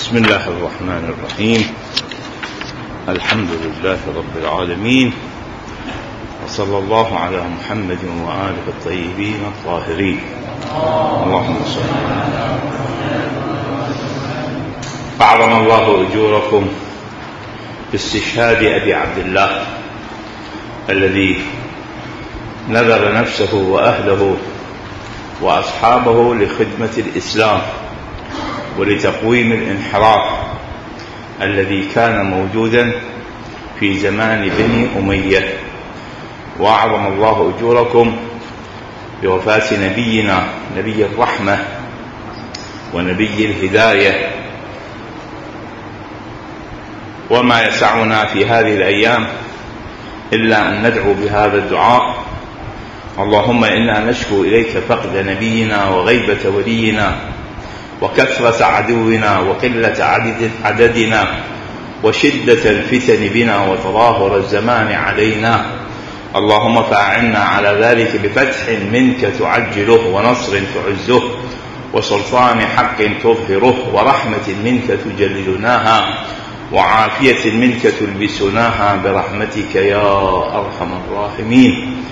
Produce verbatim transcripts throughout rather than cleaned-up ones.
بسم الله الرحمن الرحيم. الحمد لله رب العالمين، وصلى الله على محمد وآله الطيبين الطاهرين. اللهم صل على محمد. أعظم الله أجوركم باستشهاد أبي عبد الله الذي نذر نفسه وأهله وأصحابه لخدمة الإسلام ولتقويم الانحراف الذي كان موجودا في زمان بني أمية. وأعظم الله أجوركم بوفاة نبينا نبي الرحمة ونبي الهداية. وما يسعنا في هذه الأيام إلا أن ندعو بهذا الدعاء: اللهم إنا نشكو إليك فقد نبينا وغيبة ولينا وكثرة عدونا وقلة عدد عددنا وشدة الفتن بنا وتظاهر الزمان علينا. اللهم فأعنا على ذلك بفتح منك تعجله ونصر تعزه وسلطان حق تظهره ورحمة منك تجللناها وعافية منك تلبسناها برحمتك يا أرحم الراحمين.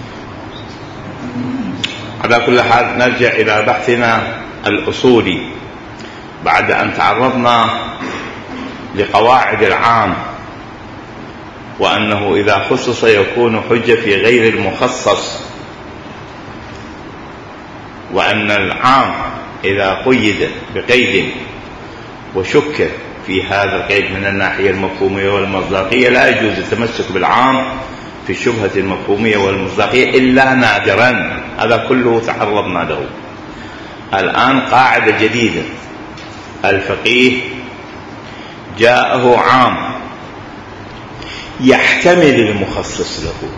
على كل حال نرجع إلى بحثنا الأصولي بعد أن تعرضنا لقواعد العام، وأنه إذا خصص يكون حجة في غير المخصص، وأن العام إذا قيد بقيد وشك في هذا القيد من الناحية المفهومية والمصداقية لا يجوز التمسك بالعام في الشبهة المفهومية والمصداقية إلا نادرا. هذا كله تعرضنا له. الآن قاعدة جديدة: الفقيه جاءه عام يحتمل المخصص له.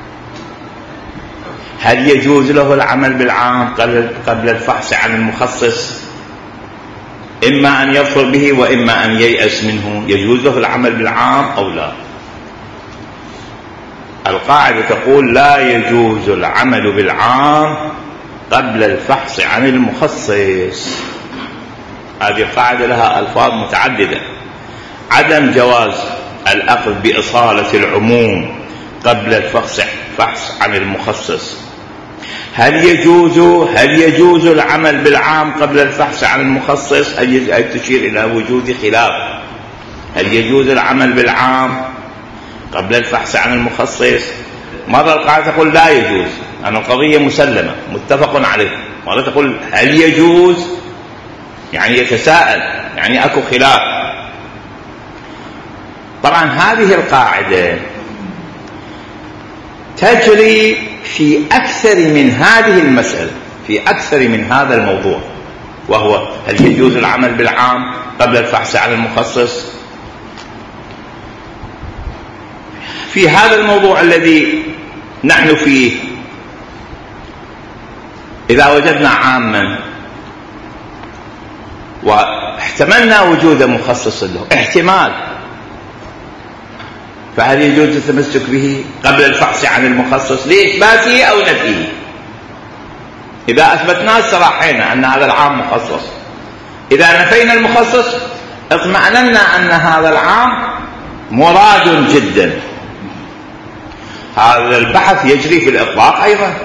هل يجوز له العمل بالعام قبل الفحص عن المخصص؟ إما أن يظفر به وإما أن ييأس منه. يجوز له العمل بالعام أو لا؟ القاعدة تقول لا يجوز العمل بالعام قبل الفحص عن المخصص. هذه القاعدة لها ألفاظ متعددة: عدم جواز الأخذ بإصالة العموم قبل الفحص عن المخصص. هل يجوز هل يجوز العمل بالعام قبل الفحص عن المخصص؟ هي تشير إلى وجود خلاف. هل يجوز العمل بالعام قبل الفحص عن المخصص؟ مرة القاعدة تقول لا يجوز، أن القضية مسلمة متفق عليه. مرة تقول هل يجوز، يعني يتساءل، يعني أكو خلاف. طبعا هذه القاعدة تجري في أكثر من هذه المسألة، في أكثر من هذا الموضوع، وهو هل يجوز العمل بالعام قبل الفحص عن المخصص. في هذا الموضوع الذي نحن فيه إذا وجدنا عاما واحتملنا وجود مخصص له احتمال، فهل يجوز التمسك به قبل الفحص عن المخصص لإثباته أو نفيه؟ إذا أثبتنا استراحينا أن هذا العام مخصص. إذا نفينا المخصص اطمأننا أن هذا العام مراد جدا. هذا البحث يجري في الإطلاق أيضا.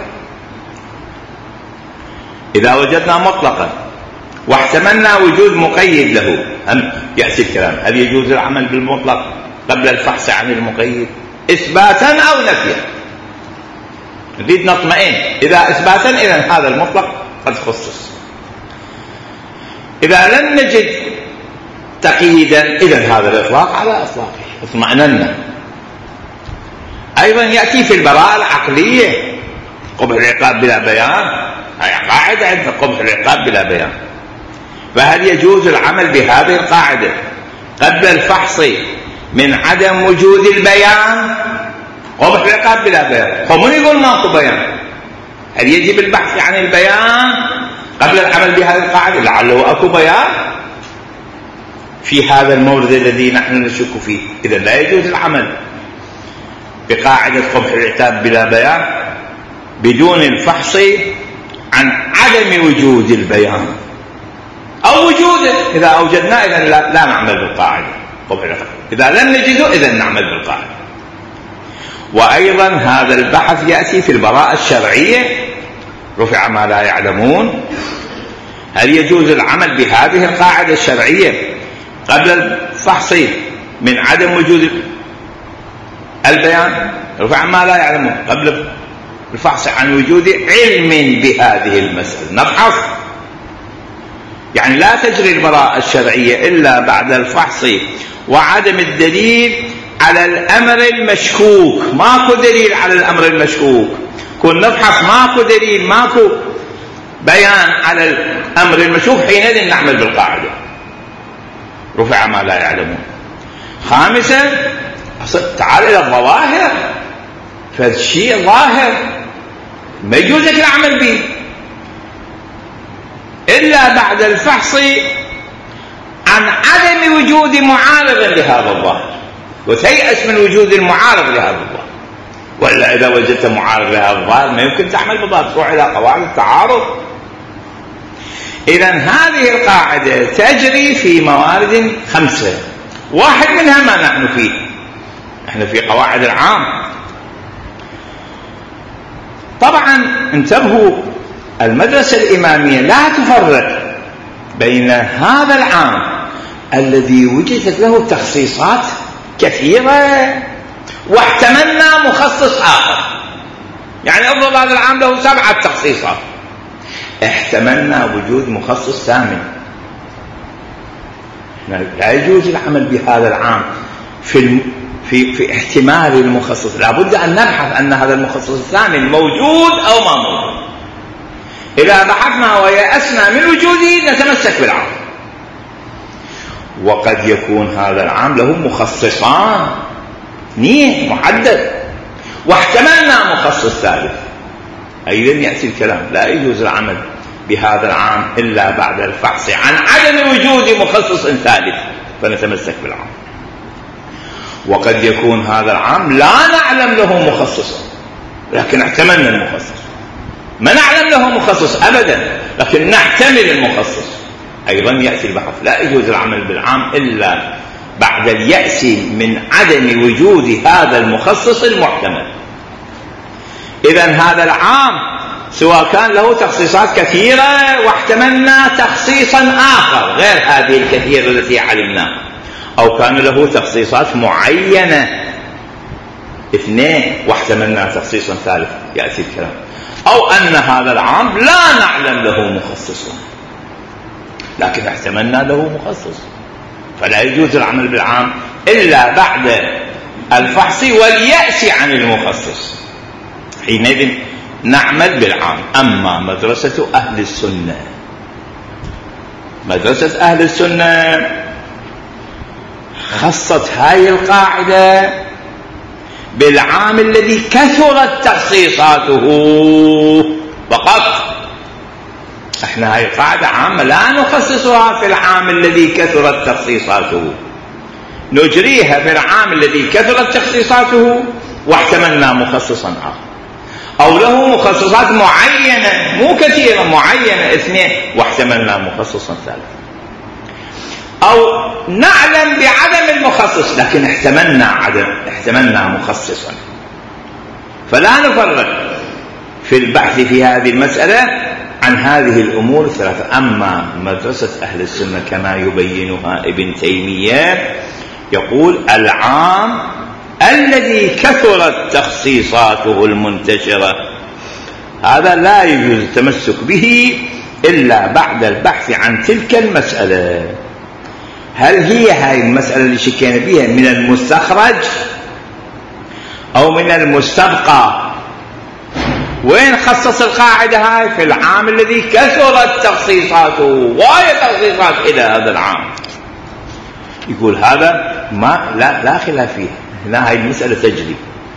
إذا وجدنا مطلقا واحتملنا وجود مقيد له، هم يأتي الكلام: هل يجوز العمل بالمطلق قبل الفحص عن المقيد إثباتا أو نفيا؟ نريد نطمئن. إذا إثباتا إذن هذا المطلق قد خصص. إذا لم نجد تقييدا إذن هذا الإطلاق على إطلاقه، اطمئننا. أيضا يأتي في البراءة العقلية قبح العقاب بلا بيان. هي قاعدة عند قبح العقاب بلا بيان. فهل يجوز العمل بهذه القاعدة قبل الفحص من عدم وجود البيان؟ قبح العقاب بلا بيان. فمن يقول ماكو بيان؟ هل يجب البحث عن البيان قبل العمل بهذه القاعدة؟ لعله أكو بيان في هذا المورد الذي نحن نشك فيه. إذا لا يجوز العمل بقاعدة قبح العقاب بلا بيان بدون الفحص عن عدم وجود البيان. أو وجوده. إذا أوجدناه إذن لا, لا نعمل بالقاعدة، إذا لم نجده إذن نعمل بالقاعدة. وأيضا هذا البحث يأتي في البراءة الشرعية، رفع ما لا يعلمون. هل يجوز العمل بهذه القاعدة الشرعية قبل الفحص من عدم وجود البيان؟ رفع ما لا يعلمون قبل الفحص عن وجود علم بهذه المسألة نبحث. يعني لا تجري البراءة الشرعية إلا بعد الفحص وعدم الدليل على الأمر المشكوك. ماكو دليل على الأمر المشكوك، كن نبحث ماكو دليل، ماكو بيان على الأمر المشكوك، حينئذ نعمل بالقاعدة رفع ما لا يعلمون. خامسا تعال إلى الظواهر، فالشيء ظاهر ما يجوز لك العمل به إلا بعد الفحص عن عدم وجود معارض لهذا الظاهر، وتيأس من وجود المعارض لهذا الظاهر. وإلا إذا وجدت معارض لهذا الظاهر ما يمكن تعمل بالظاهر، تروح إلى قواعد التعارض. إذن هذه القاعدة تجري في موارد خمسة، واحد منها ما نحن فيه، نحن في قواعد العام. طبعا انتبهوا، المدرسة الإمامية لا تفرق بين هذا العام الذي وجدت له تخصيصات كثيرة واحتملنا مخصص آخر. يعني أفضل هذا العام له سبعة تخصيصات، احتملنا وجود مخصص ثامن. لا يجوز العمل بهذا العام في في في احتمال المخصص، لابد أن نبحث أن هذا المخصص الثامن موجود أو ما موجود. إذا بحثنا ويأسنا من وجوده نتمسك بالعام. وقد يكون هذا العام له مخصصان اثنين محدد واحتملنا مخصص ثالث، أيضا يأتي الكلام لا يجوز العمل بهذا العام إلا بعد الفحص عن عدم وجود مخصص ثالث، فنتمسك بالعام. وقد يكون هذا العام لا نعلم له مخصصا لكن احتملنا المخصص، ما نعلم له مخصص أبدا لكن نحتمل المخصص، أيضا يأتي البحث. لا يجوز العمل بالعام إلا بعد اليأس من عدم وجود هذا المخصص المحتمل. إذن هذا العام سواء كان له تخصيصات كثيرة واحتملنا تخصيصا آخر غير هذه الكثيرة التي علمناها، أو كان له تخصيصات معينة اثنين واحتملنا تخصيصا ثالث، يأتي الكلام. أو أن هذا العام لا نعلم له مخصصا لكن احتملنا له مخصص، فلا يجوز العمل بالعام إلا بعد الفحص واليأس عن المخصص، حينئذ نعمل بالعام. أما مدرسة أهل السنة، مدرسة أهل السنة خصت هاي القاعدة بالعام الذي كثرت تخصيصاته فقط. احنا هاي قاعدة عامة لا نخصصها في العام الذي كثرت تخصيصاته، نجريها في العام الذي كثرت تخصيصاته واحتملنا مخصصا آخر، أو له مخصصات معينة مو كثيرة معينة اثنين واحتملنا مخصصا ثالثا، أو نعلم بعدم المخصص لكن احتملنا عدم احتملنا مخصصا. فلا نفرق في البحث في هذه المسألة عن هذه الأمور الثلاثة. أما مدرسة أهل السنة كما يبينها ابن تيمية يقول العام الذي كثرت تخصيصاته المنتشرة هذا لا يجوز التمسك به إلا بعد البحث عن تلك المسألة. هل هي هاي المسألة اللي شكينا بها من المستخرج أو من المستبقى؟ وين خصص القاعدة هاي؟ في العام الذي كثرت تخصيصاته، وهي تخصيصات إلى هذا العام. يقول هذا ما لا لا خلاف فيه، هنا هاي المسألة تجري.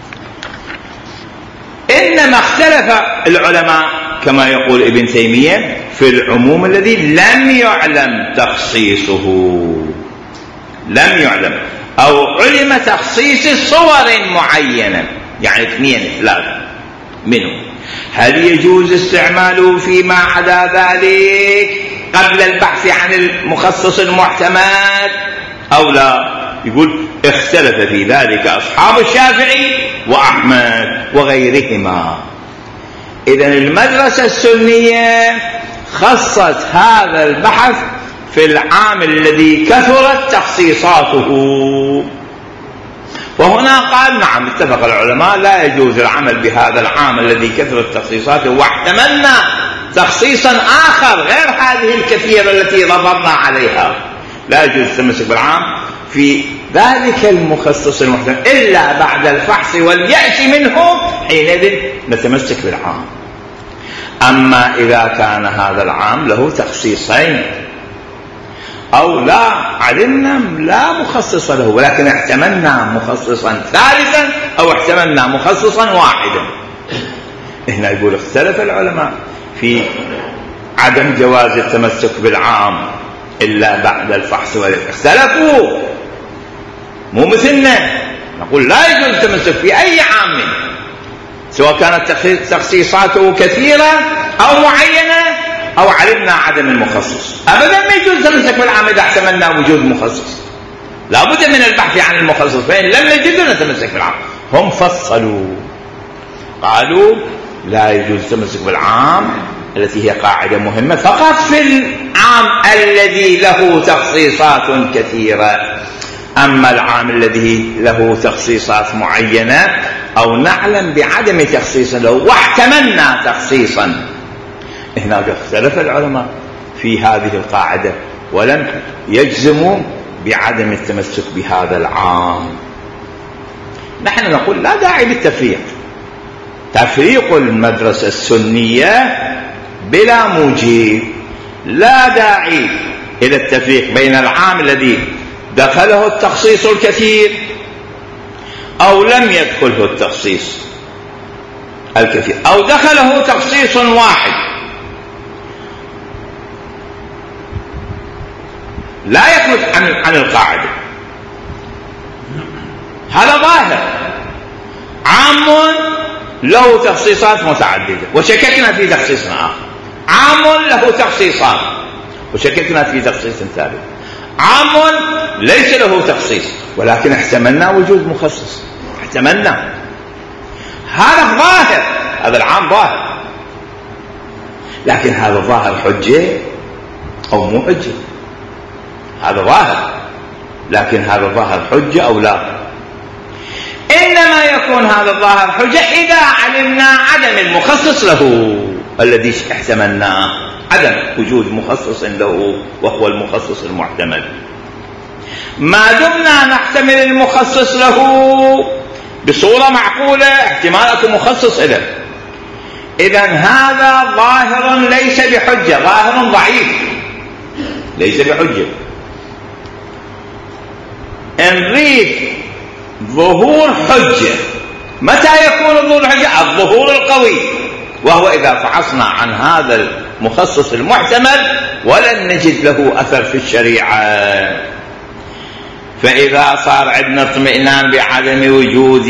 إنما اختلف العلماء كما يقول ابن تيمية في العموم الذي لم يعلم تخصيصه، لم يعلم أو علم تخصيص صور معينة، يعني اثنين ثلاثة منه. هل يجوز استعماله فيما عدا ذلك؟ قبل البحث عن المخصص المحتمل أو لا؟ يقول اختلف في ذلك أصحاب الشافعي وأحمد وغيرهما. إذن المدرسة السنية خصت هذا البحث في العام الذي كثرت تخصيصاته، وهنا قال نعم اتفق العلماء لا يجوز العمل بهذا العام الذي كثرت تخصيصاته، واحتملنا تخصيصا آخر غير هذه الكثيرة التي ضربنا عليها. لا يجوز التمسك بالعام في ذلك المخصص المحتمل إلا بعد الفحص واليأس منه، حينئذ نتمسك بالعام. أما إذا كان هذا العام له تخصيصين أو لا علمنا لا مخصص له، ولكن احتملنا مخصصا ثالثا أو احتملنا مخصصا واحدا، هنا يقول اختلف العلماء في عدم جواز التمسك بالعام إلا بعد الفحص واليأس. اختلفوا، مو مثلنا نقول لا يجوز التمسك في أي عام سواء كانت تخصيصاته كثيرة أو معينة أو علمنا عدم المخصص. أبدا ما يجوز التمسك بالعام إذا احتملنا وجود مخصص، لا بد من البحث عن المخصص، فإن لم نجد نتمسك بالعام. هم فصلوا قالوا لا يجوز التمسك بالعام التي هي قاعدة مهمة فقط في العام الذي له تخصيصات كثيرة. أما العام الذي له تخصيصات معينة أو نعلم بعدم تخصيص له واحتملنا تخصيصا، هناك اختلف العلماء في هذه القاعدة ولم يجزموا بعدم التمسك بهذا العام. نحن نقول لا داعي للتفريق، تفريق المدرسة السنية بلا موجب، لا داعي إلى التفريق بين العام الذي دخله التخصيص الكثير أو لم يدخله التخصيص الكثير، أو دخله تخصيص واحد لا يخرج عن عن القاعدة. هذا ظاهر عام له تخصيصات متعددة وشككنا في تخصيص آخر، عام له تخصيصات وشككنا في تخصيص ثالث، عام ليس له تخصيص ولكن احتملنا وجود مخصص، احتملنا. هذا ظاهر، هذا العام ظاهر، لكن هذا ظاهر حجة أو مو حجة؟ هذا ظاهر، لكن هذا ظاهر حجة أو لا؟ إنما يكون هذا الظاهر حجة إذا علمنا عدم المخصص له الذي احتملناه، عدم وجود مخصص له وهو المخصص المحتمل. ما دمنا نحتمل المخصص له بصورة معقولة احتمالات مخصص له، إذن هذا ظاهر ليس بحجة، ظاهر ضعيف ليس بحجة. نريد ظهور حجة، متى يكون ظهور حجة؟ الظهور القوي، وهو إذا فحصنا عن هذا المخصص المحتمل ولن نجد له أثر في الشريعة. فإذا صار عندنا اطمئنان بعدم وجود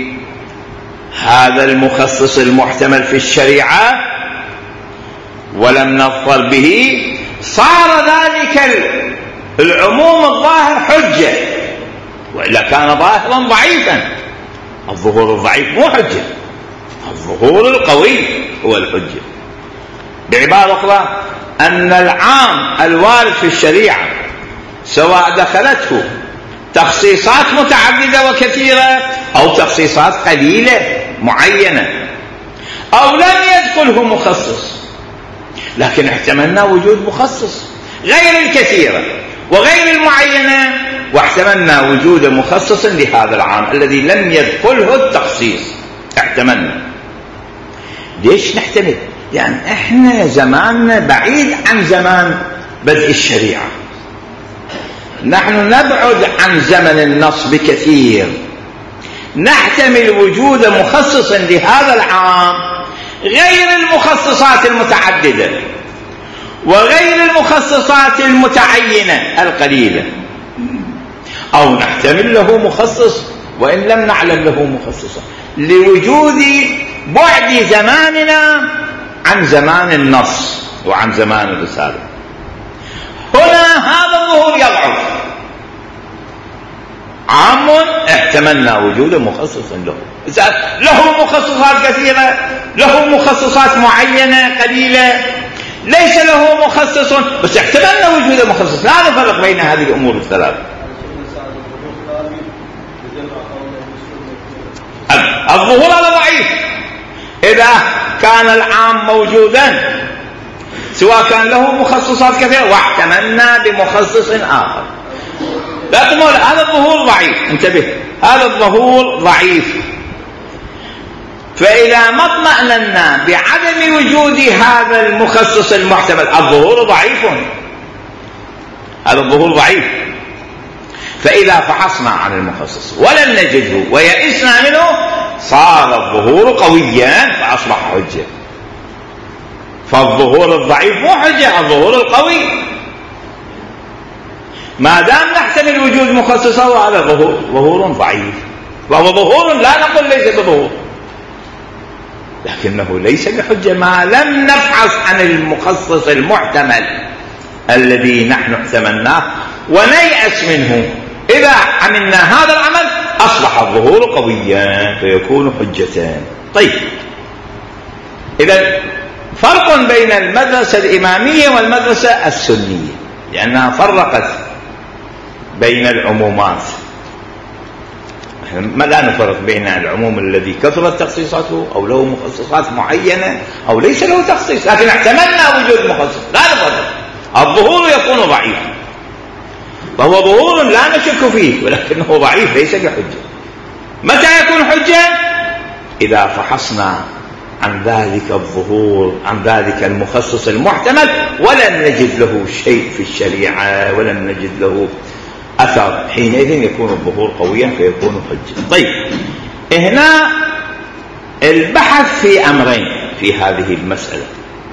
هذا المخصص المحتمل في الشريعة ولم نظفر به، صار ذلك العموم الظاهر حجة، وإلا كان ظاهرا ضعيفا. الظهور الضعيف مو حجة، الظهور القوي هو الحجة. بعبارة أخرى أن العام الوارد في الشريعة سواء دخلته تخصيصات متعددة وكثيرة أو تخصيصات قليلة معينة أو لم يدخله مخصص، لكن احتملنا وجود مخصص غير الكثيرة وغير المعينة، واحتملنا وجود مخصص لهذا العام الذي لم يدخله التخصيص، احتملنا. ليش نحتمل؟ لأن يعني احنا زماننا بعيد عن زمان بدء الشريعة، نحن نبعد عن زمن النص بكثير، نحتمل وجود مخصص لهذا العام غير المخصصات المتعددة وغير المخصصات المتعينة القليلة، أو نحتمل له مخصص وإن لم نعلم له مخصصا لوجود بعد زماننا عن زمان النص وعن زمان الرسالة. هنا هذا الظهور يضعف. عام احتملنا وجود مخصص له، له مخصصات كثيرة، له مخصصات معينة قليلة، ليس له مخصص بس احتملنا وجود مخصص. لا نفرق بين هذه الأمور الثلاث. الظهور هذا ضعيف إذا كان العام موجودا سواء كان له مخصصات كثيرة واحتملنا بمخصص آخر. لا تقول هذا الظهور ضعيف، انتبه، هذا الظهور ضعيف. فإذا ما اطمأننا بعدم وجود هذا المخصص المحتمل الظهور ضعيف، هذا الظهور ضعيف. فإذا فحصنا عن المخصص ولم نجده ويئسنا منه صار الظهور قويا فأصبح حجة. فالظهور الضعيف مو حجة، الظهور القوي ما دام نحتمل وجود مخصصه هذا ظهور ظهور ضعيف، وهو ظهور لا نقول ليس بظهور، لكنه ليس بحجة ما لم نبحث عن المخصص المحتمل الذي نحن احتملناه ونيأس منه. إذا عملنا هذا العمل أصبح الظهور قويا فيكون حجتان. طيب، إذا فرق بين المدرسة الإمامية والمدرسة السنية، لأنها فرقت بين العمومات. ما لا نفرق بين العموم الذي كثرت تخصيصاته أو له مخصصات معينة أو ليس له تخصيص، لكن احتملنا وجود مخصص. لا نفرق. الظهور يكون ضعيفا، فهو ظهور لا نشك فيه ولكنه ضعيف ليس بحجة. متى يكون حجة؟ إذا فحصنا عن ذلك الظهور، عن ذلك المخصص المحتمل ولم نجد له شيء في الشريعة ولم نجد له أثر، حينئذ يكون الظهور قويا فيكون حجة. طيب، هنا البحث في أمرين في هذه المسألة.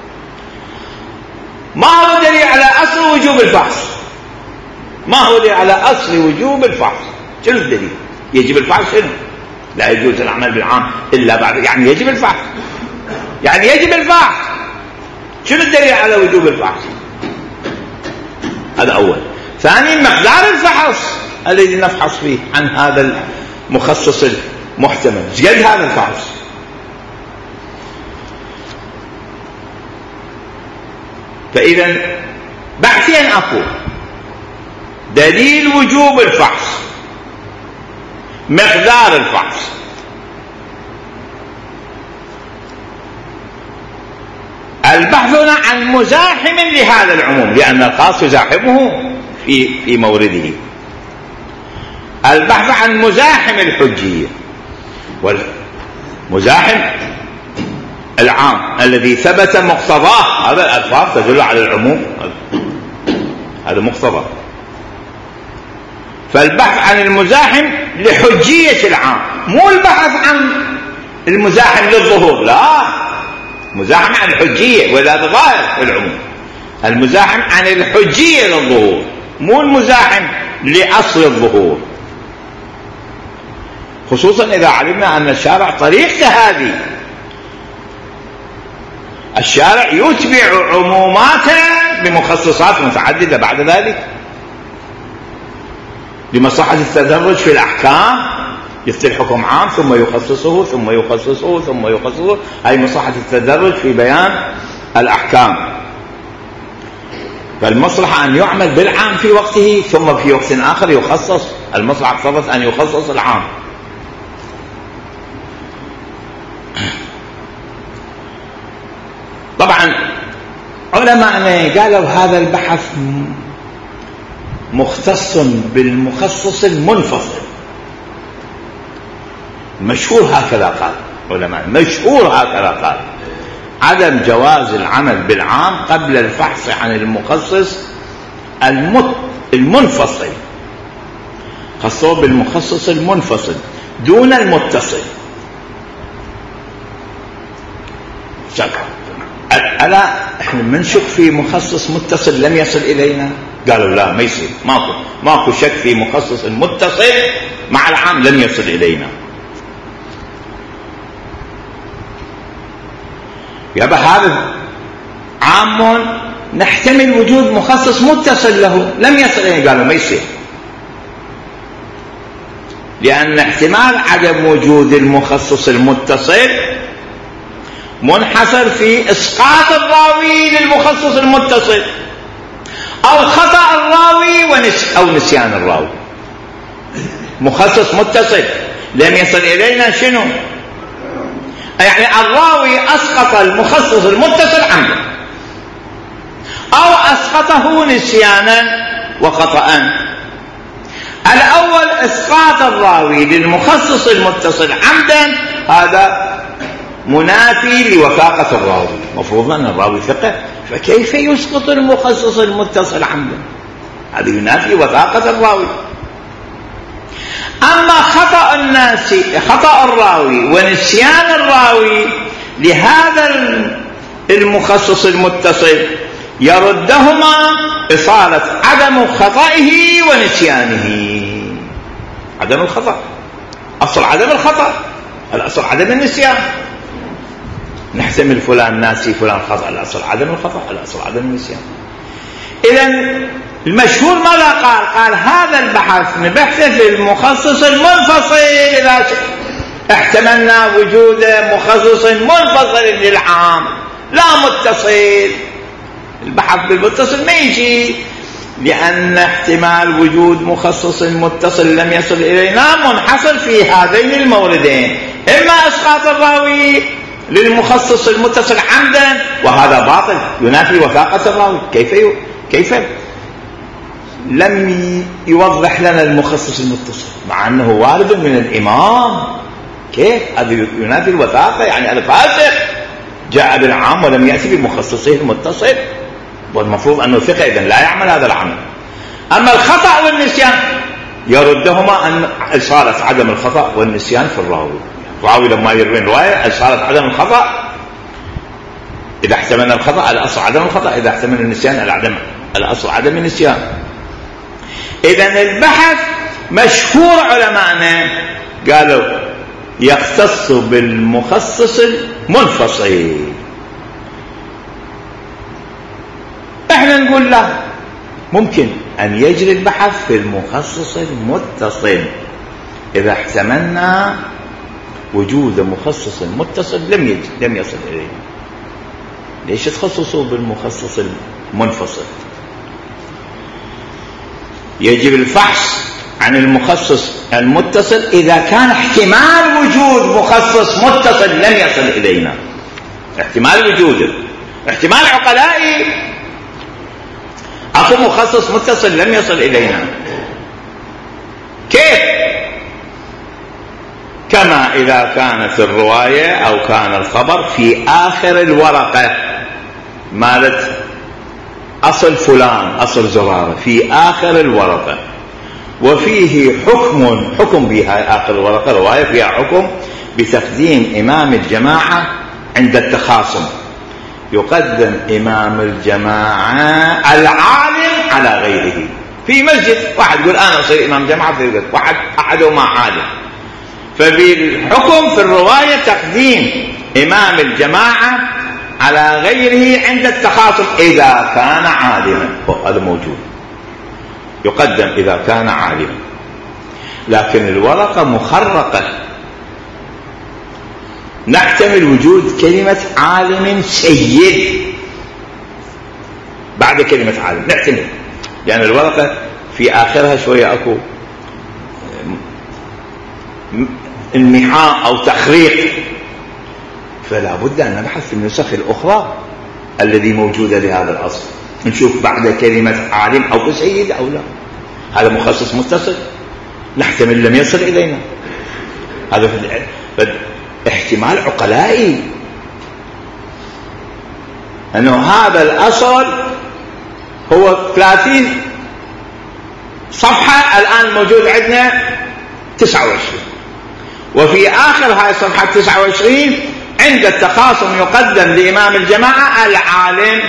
ما هو الدليل على أصل وجوب الفحص؟ ما هو الدليل على أصل وجوب الفحص؟ شنو الدليل؟ يجب الفحص شنو؟ لا يجوز العمل بالعام إلا بعد، يعني يجب الفحص، يعني يجب الفحص. شنو الدليل على وجوب الفحص؟ هذا أول. ثانيا، مقدار الفحص الذي نفحص فيه عن هذا المخصص المحتمل، قد هذا الفحص. فإذا بعدين أقول دليل وجوب الفحص، مقدار الفحص. البحث هنا عن مزاحم لهذا العموم، لأن الخاص يزاحمه في في مورده. البحث عن مزاحم الحجية، والمزاحم العام الذي ثبت مقتضاه، هذا الألفاظ تدل على العموم، هذا مقتضى. فالبحث عن المزاحم لحجية العام، مو البحث عن المزاحم للظهور، لا، مزاحم عن الحجية ولا ظاهر العموم. المزاحم عن الحجية للظهور، مو المزاحم لأصل الظهور، خصوصا إذا علمنا أن الشارع طريقة هذه. الشارع يتبع عموماته بمخصصات متعددة بعد ذلك لمصلحة التدرج في الأحكام. يفتح حكم عام ثم يخصصه ثم يخصصه ثم يخصصه، هي مصلحة التدرج في بيان الأحكام. فالمصلحة أن يعمل بالعام في وقته ثم في وقت آخر يخصص، المصلحة اقتضت أن يخصص العام. طبعا علماءنا قالوا هذا البحث مختص بالمخصص المنفصل، مشهور هكذا قال علماء، مشهور هكذا قال عدم جواز العمل بالعام قبل الفحص عن المخصص المنفصل. خصوه بالمخصص المنفصل دون المتصل. ألا احنا منشك في مخصص متصل لم يصل إلينا؟ قالوا لا، ما يصير، ماكو ماكو شك في مخصص متصل مع العام لم يصل إلينا. يبقى هذا عام نحتمل وجود مخصص متصل له لم يصل إليه. قالوا ما يصير، لأن احتمال عدم وجود المخصص المتصل منحصر في إسقاط الراوي للمخصص المتصل أو خطأ الراوي ونس أو نسيان الراوي. مخصص متصل لم يصل إلينا شنو؟ يعني الراوي أسقط المخصص المتصل عمدا أو أسقطه نسيانا وخطأ. الأول إسقاط الراوي للمخصص المتصل عمدا، هذا منافي لوثاقة الراوي، مفروض أن الراوي ثقة، فكيف يسقط المخصص المتصل عمدا؟ هذا ينافي وثاقة الراوي. أما خطأ الناس خطأ الراوي ونسيان الراوي لهذا المخصص المتصل يردهما إصالة عدم خطئه ونسيانه. عدم الخطأ أصل عدم الخطأ، الأصل عدم النسيان. نحتمل فلان ناسي فلان خطأ، الأصل عدم الخطأ، الأصل عدم النسيان. إذن المشهور ماذا قال؟ قال هذا البحث نبحثه في المخصص المنفصل. إذا احتملنا وجود مخصص منفصل للعام لا متصل، البحث بالمتصل ما يجي، لأن احتمال وجود مخصص متصل لم يصل إلينا منحصر في هذين الموردين: إما إسقاط الراوي للمخصص المتصل عمدا، وهذا باطل ينافي وثاقة الراوي. كيف ي... كيف لم يوضح لنا المخصص المتصل مع أنه وارد من الإمام؟ كيف هذا ينافي الوثاقة؟ يعني هذا فاسق جاء بالعام ولم يأتي بمخصصه المتصل، والمفروض أنه ثقة، إذن لا يعمل هذا العمل. أما الخطأ والنسيان يردهما أن إصالة عدم الخطأ والنسيان في الراوي. الراوي لما يروي رواية إصالة عدم الخطأ، إذا احتملنا الخطأ الأصل عدم الخطأ، إذا احتملنا النسيان العدم الأصل عدم النسيان. إذن البحث مشهور علماءنا قالوا يختص بالمخصص المنفصل. احنا نقول لا، ممكن أن يجري البحث في المخصص المتصل إذا احتملنا وجود مخصص متصل لم يجد لم يصل إليه. ليش تخصصوا بالمخصص المنفصل؟ يجب الفحص عن المخصص المتصل إذا كان احتمال وجود مخصص متصل لم يصل إلينا. احتمال وجوده، احتمال عقلائي أكو مخصص متصل لم يصل إلينا. كيف؟ كما إذا كانت الرواية أو كان الخبر في آخر الورقة مالت أصل فلان أصل زرارة في آخر الورقة، وفيه حكم حكم بها آخر الورقة، رواية فيها حكم بتقديم إمام الجماعة عند التخاصم. يقدم إمام الجماعة العالم على غيره في مسجد. واحد يقول أنا أصير إمام جماعة في الوقت، واحد أحدهما عالم، فبالحكم في الرواية تقديم إمام الجماعة على غيره عند التخاصم إذا كان عالما. هذا موجود، يقدم إذا كان عالما. لكن الورقة مخرقة، نحتمل وجود كلمة عالم سيد بعد كلمة عالم، نحتمل، لأن الورقة في آخرها شوية أكو انمحاء أو تخريق، فلا بد أن نبحث في النسخ الأخرى الذي موجودة لهذا الأصل، نشوف بعد كلمة عالم أو سيد أو لا. هذا مخصص متصل نحتمل لم يصل إلينا، هذا احتمال عقلائي أنه هذا الأصل هو ثلاثين صفحة الآن موجود عندنا تسعة وعشرين، وفي آخر هاي الصفحة تسعة وعشرين عند التخاصم يقدم لإمام الجماعة العالم.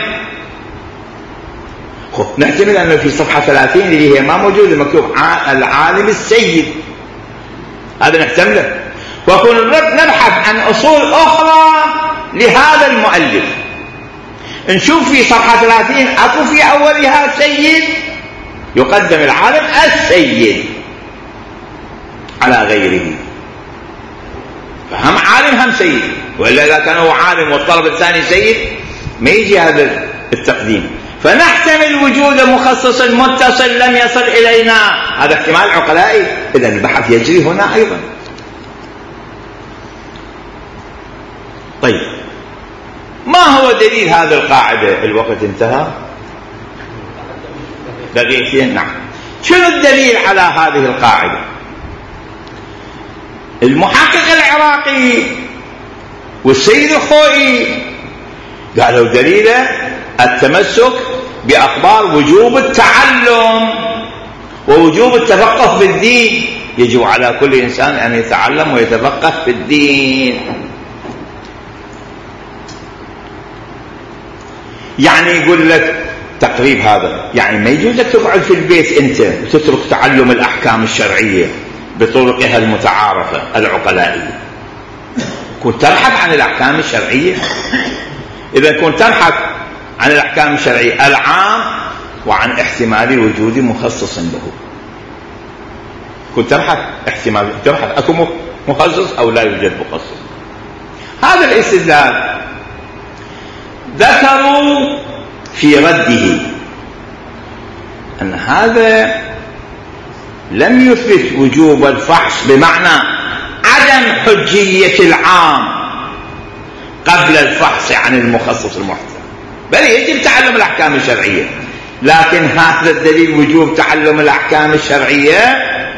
نحتمل أنه في صفحة ثلاثين اللي هي ما موجود مكتوب العالم السيد، هذا نحتمله. وكون نبحث عن أصول أخرى لهذا المؤلف، نشوف في صفحة ثلاثين اكو في اولها سيد، يقدم العالم السيد على غيره، فهم عالم هم سيد، وإلا إذا كان هو عالم والطلب الثاني سيد ما يجي هذا التقديم. فنحتمل وجود مخصص متصل لم يصل إلينا، هذا احتمال عقلائي، إذا البحث يجري هنا أيضا. طيب ما هو دليل هذه القاعدة؟ الوقت انتهى، دقيقتين. نعم، شنو الدليل على هذه القاعدة؟ المحقق العراقي والسيد الخوئي قالوا دليله التمسك بأخبار وجوب التعلم ووجوب التفقه في الدين، يجب على كل إنسان أن يتعلم ويتفقه في الدين. يعني يقول لك تقريب هذا، يعني ما يجوز لك تقعد في البيت أنت وتترك تعلم الأحكام الشرعية بطرقها المتعارفة العقلائية. كنت تبحث عن الأحكام الشرعية، إذا كنت تبحث عن الأحكام الشرعية العام وعن احتمال وجود مخصص له، كنت تبحث احتمال، تبحث أكو مخصص أو لا يوجد مخصص. هذا الاستدلال ذكروا في رده أن هذا لم يثبت وجوب الفحص بمعنى عدم حجية العام قبل الفحص عن المخصص المحتمل، بل يجب تعلم الأحكام الشرعية. لكن هذا الدليل وجوب تعلم الأحكام الشرعية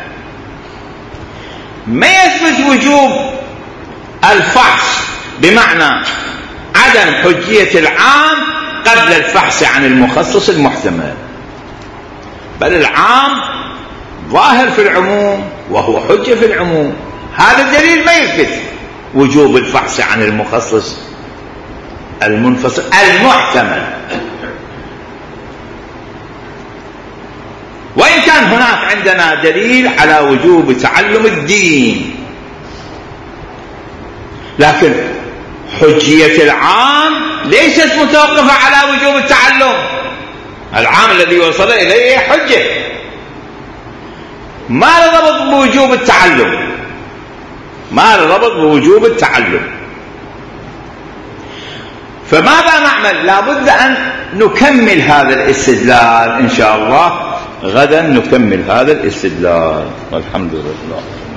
ما يثبت وجوب الفحص بمعنى عدم حجية العام قبل الفحص عن المخصص المحتمل، بل العام ظاهر في العموم وهو حجة في العموم. هذا الدليل ما يثبت وجوب الفحص عن المخصص المنفصل المحتمل، وإن كان هناك عندنا دليل على وجوب تعلم الدين، لكن حجية العام ليست متوقفة على وجوب التعلم. العام الذي وصل إليه حجة، ما ربط بوجوب التعلم، ما ربط بوجوب التعلم. فماذا نعمل؟ لابد أن نكمل هذا الاستدلال إن شاء الله، غدا نكمل هذا الاستدلال، والحمد لله.